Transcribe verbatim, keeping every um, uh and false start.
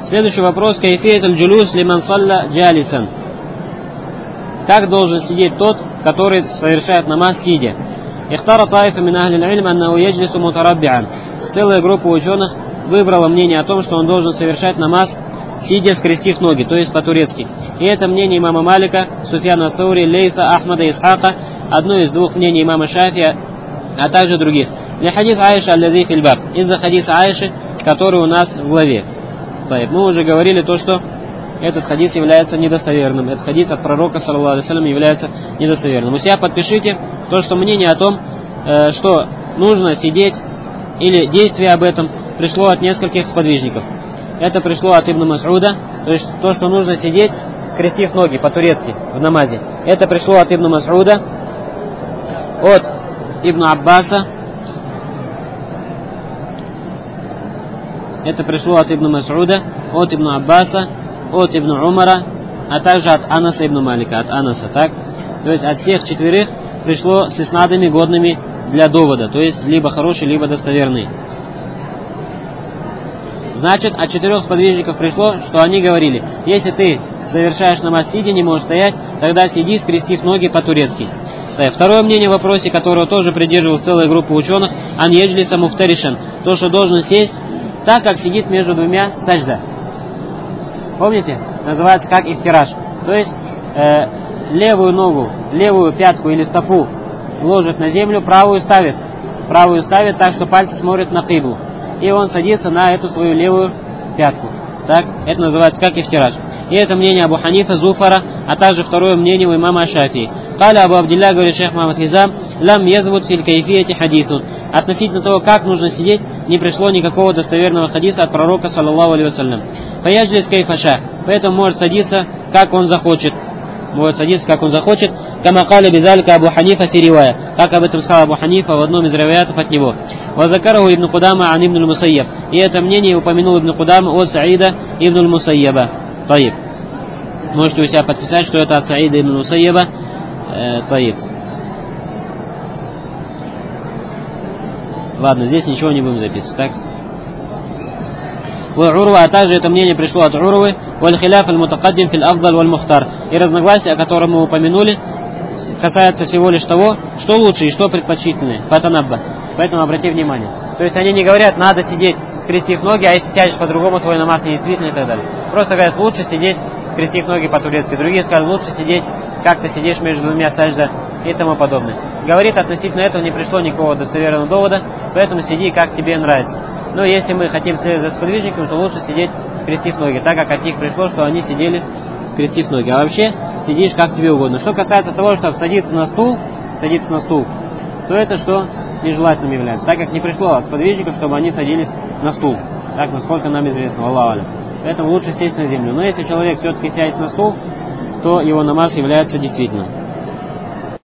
Следующий вопрос. Кайфият аль-джулус лиман салла джалисан. Как должен сидеть тот, который совершает намаз сидя? Ихтара таифа мин ахли аль-илм аннаху яджлису мутараббиан. Целая группа ученых выбрала мнение о том, что он должен совершать намаз сидя, скрестив ноги, то есть по-турецки. И это мнение имама Малика, Суфьяна ас-Саури, Лейса, Ахмада, Исхака, одно из двух мнений имама Шафия, а также других. Для хадис Аиша аль-Лази фильбаб. Из-за хадиса Аиши, который у нас в главе. Мы уже говорили то, что этот хадис является недостоверным. Этот хадис от пророка, саллаллаху алейхи ва саллям, является недостоверным. У себя подпишите то, что мнение о том, что нужно сидеть, или действие об этом пришло от нескольких сподвижников. Это пришло от Ибн Мас'уда, то есть то, что нужно сидеть, скрестив ноги по-турецки в намазе. Это пришло от Ибн Мас'уда, от Ибн Аббаса. Это пришло от Ибн Мас'уда, от Ибн Аббаса, от Ибн Умара, а также от Анаса Ибн Малика, от Анаса, так? То есть от всех четверых пришло с иснадами годными для довода, то есть либо хороший, либо достоверный. Значит, от четырех сподвижников пришло, что они говорили: если ты совершаешь намаз сидя, не можешь стоять, тогда сиди, скрестив ноги по-турецки. Второе мнение в вопросе, которого тоже придерживалась целая группа ученых, ан яджлиса муфтаришан, то, что должен сесть так, как сидит между двумя сажда. Помните? Называется как ифтираж. То есть э, левую ногу, левую пятку или стопу ложит на землю, правую ставит. Правую ставит так, что пальцы смотрят на киблу. И он садится на эту свою левую пятку. Так, это называется как ифтираж. И это мнение Абу Ханифа, Зуфара, а также второе мнение у имама Шафии. Каля Абу Абдилля, говорит шейх Мухаммад Хизам, лам язвуд филь кайфияти хадисун. Относительно того, как нужно сидеть, не пришло никакого достоверного хадиса от пророка, саллаллаху алейхи ва саллям. Фаяджлис кайфаша, поэтому может садиться, как он захочет. Может садиться, как он захочет. Кама каля бидалька Абу Ханифа фи ривая, как об этом сказал Абу Ханифа в одном из риваятов от него. Вазакараху Ибн Кудама ан Ибн аль-Мусайяб. И это мнение упомянул Ибн Кудама от Саида Ибн аль-Мусайяба. Таиб. Можете у себя подписать, что это от Саида Ибн аль-Мусайяба. Э, таиб. Ладно, здесь ничего не будем записывать, так? Урва, а также это мнение пришло от Урвы, валь-хиляф аль-мутакаддим фил афдаль валь-мухтар. И разногласия, о котором мы упомянули, касается всего лишь того, что лучше и что предпочтительнее. Фатанабба. Поэтому обрати внимание. То есть они не говорят, надо сидеть, скрестив ноги, а если сядешь по-другому, твой намаз не действительно и так далее. Просто говорят, лучше сидеть, скрестив ноги по-турецки. Другие скажут, лучше сидеть, как ты сидишь между двумя сажда и тому подобное. Говорит, относительно этого не пришло никакого достоверного довода, поэтому сиди, как тебе нравится. Но если мы хотим следовать за сподвижниками, то лучше сидеть, скрестив ноги, так как от них пришло, что они сидели, скрестив ноги. А вообще, сидишь как тебе угодно. Что касается того, чтобы садиться на стул, садиться на стул, то это что нежелательным является, так как не пришло от сподвижников, чтобы они садились на стул. Так, насколько нам известно, Аллаху алям. Поэтому лучше сесть на землю. Но если человек все-таки сядет на стул, то его намаз является действительным.